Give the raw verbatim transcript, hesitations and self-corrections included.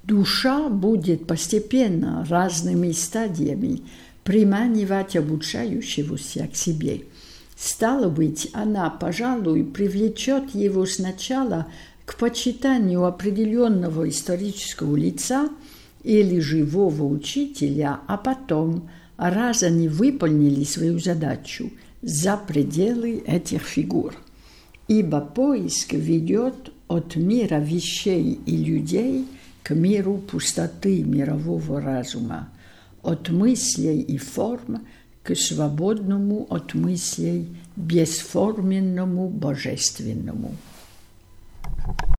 Душа будет постепенно, разными стадиями приманивать обучающегося к себе. Стало быть, она, пожалуй, привлечет его сначала к почитанию определенного исторического лица или живого учителя, а потом, раз они выполнили свою задачу, за пределы этих фигур. Ибо поиск ведет от мира вещей и людей к миру пустоты мирового разума, от мыслей и форм к свободному от мыслей бесформенному божественному.